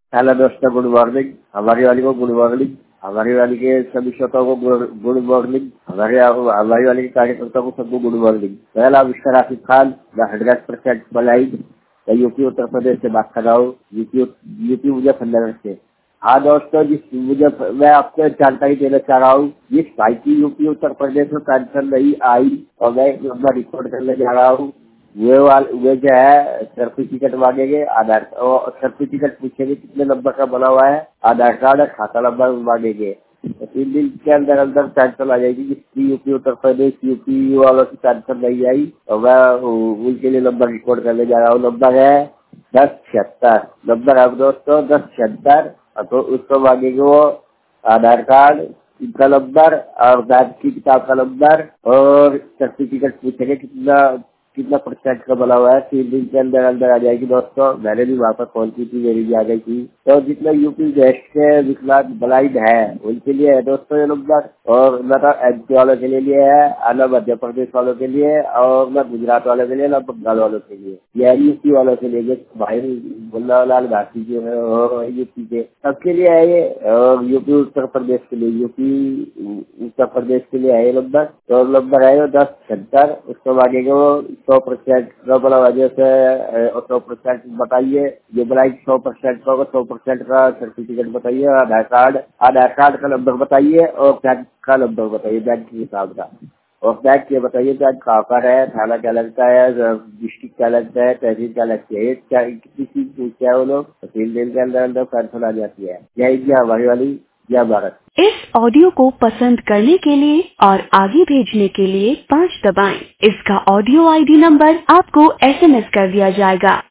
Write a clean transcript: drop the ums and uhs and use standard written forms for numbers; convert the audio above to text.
Hello दोस्तों, good morning. हमारी वाली को गुड मॉर्निंग। हमारी वाली के सभी श्रोताओं को गुड मॉर्निंग। हमारी वाली के कार्यकर्ताओं को सबको गुड मॉर्निंग। पहला मिस्टर आसिफ खान, मैं 100% बलाइड, मैं यूपी उत्तर प्रदेश से बात कर रहा हूँ। यूपी मुजफ्फरनगर से। हाँ दोस्तों, मैं आपको जानकारी देना चाह रहा हूँ। जिस भाई की यूपी उत्तर प्रदेश में पेंशन नहीं आई और मैं रिकॉर्ड करने जा रहा हूँ, वे जो है सर्टिफिकेट मांगेंगे। आधार और सर्टिफिकेट पूछेंगे कितने नंबर का बना हुआ है, आधार कार्ड और खाता नंबर मांगेंगे। तो 3 दिन के अंदर अंदर पेंशन आ जाएगी। जिसकी यूपी उत्तर प्रदेश यूपी वालों की पेंशन नहीं आई और मैं उनके लिए नंबर रिकॉर्ड करने जा रहा हूँ। नंबर है 1076। नंबर है दोस्तों 1076। तो उसको मांगेंगे वो आधार कार्ड का नंबर और बैंक की किताब का नंबर और सर्टिफिकेट पूछेंगे कितना परसेंट का बना हुआ है। 3 दिन के अंदर अंदर आ जाएगी दोस्तों। मैंने भी वहाँ पर फोन की थी, मेरी भी आ गई थी। तो जितने यूपी वेस्ट के विकलांग ब्लाइंड है उनके लिए है दोस्तों ये नंबर, और न तो एमपी वालों के लिए है, न मध्य प्रदेश वालों के लिए, और न गुजरात वालों के लिए, न बंगाल वालों के लिए। यह यूपी वालों के लिए, भाई मुन्नालाल घाटी जो है और यूपी के सबके लिए है ये। और यूपी उत्तर प्रदेश के लिए, यूपी उत्तर प्रदेश के लिए है ये नंबर। तो नंबर है 1076। उसको मांगेंगे वो 100% का बना वजह से 100% बताइए। जो बनाई 100% का 100% का सर्टिफिकेट बताइए। आधार कार्ड का नंबर बताइए और बैंक का नंबर बताइए, बैंक के हिसाब का। और बैंक ये बताइए बैंक कहाँ पर है, थाना क्या लगता है, डिस्ट्रिक्ट क्या लगता है, तहसील क्या लगती है। क्या किसी चीज पूछते हैं वो लोग, तो 3 दिन के अंदर अंदर पेंशन आ जाती है। जय इंडिया हमारी वाली, जय भारत। इस ऑडियो को पसंद करने के लिए और आगे भेजने के लिए 5 दबाएं। इसका ऑडियो आईडी नंबर आपको SMS कर दिया जाएगा।